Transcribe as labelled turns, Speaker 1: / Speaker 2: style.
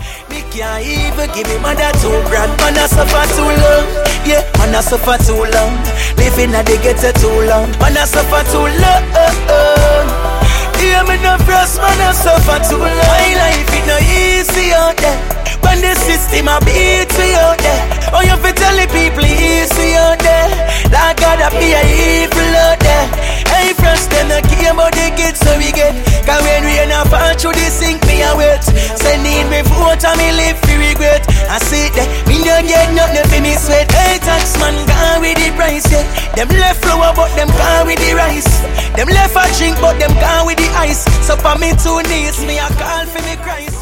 Speaker 1: Me can't even give me mother $2,000. Man I suffer too long. Yeah, man I suffer too long. Living at the ghetto too long. Man I suffer too long. Yeah, me no frost, man I suffer too long. My life it no easy out there. When the system a beat me out there. Oh, you fi tell the people easy out there. Like God a be a evil out there. Hey, frost them no care about the kids so we get. Cause when we in a fall through the sink me a wet. Say need me vote and me live fi regret. I say that me no get nothing fi me sweat. Hey, tax man gone with the price, yeah. Them left flour but them gone with the rice. Them left a drink but them gone with the ice. So for me two knees me a call for me Christ.